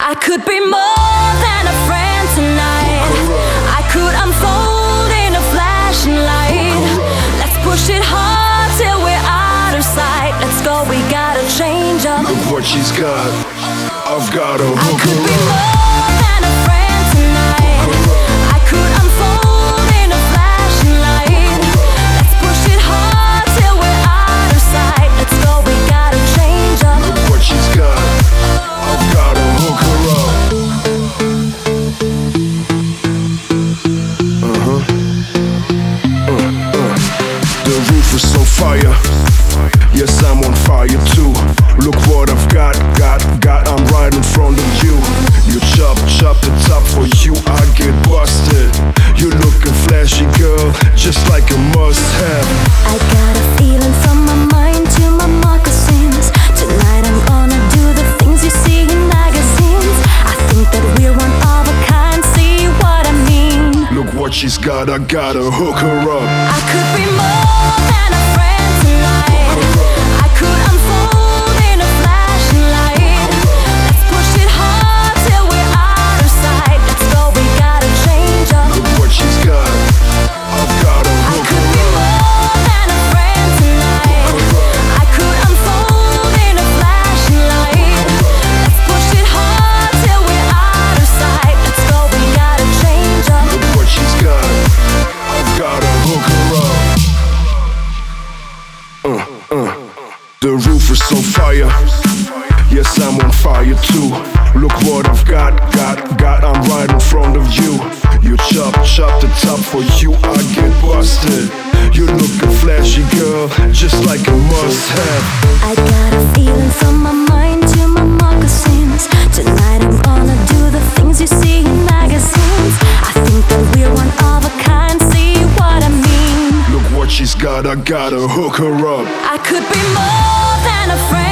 I could be more than a friend tonight. I could unfold in a flashing light. Let's push it hard till we're out of sight. Let's go, we gotta change up. Look what she's got, I've got a I hook could be her up. more than a friend tonight. I could unfold in a flashing light. Let's push it hard till we're out of sight. Let's go, we gotta change up. Look what she's got, I've got a hook her up. The roof is on fire. Yes, I'm on fire too. Look what I've got. I'm right in front of you. You chop the top, for you I get busted. You looking flashy, girl, just like a must-have. I got a feeling from my mind to my moccasins. Tonight I'm gonna do the things you see in magazines. I think that we're one of a kind, see what I mean? Look what she's got, I gotta hook her up. I could be more than a friend tonight. I could unfold in a flashing light. Let's push it hard till we're out of sight. Let's go, we gotta change up. Look what she's got, I've gotta I hook could be her up. more than a friend tonight. I could unfold in a flashing light. Let's push it hard till we're out of sight. Let's go, we gotta change up. Look what she's got, I've gotta hook her up. The roof is on fire. Yes, I'm on fire too. Look what I've got. I'm right in front of you. You chop the top, for you I get busted. You looking flashy, girl, just like a must-have. I got a feeling from my mind to my moccasins. Tonight I'm gonna do the things you see in magazines. I think that we're one of a kind, see what I mean? Look what she's got, I gotta hook her up. I could be more than a friend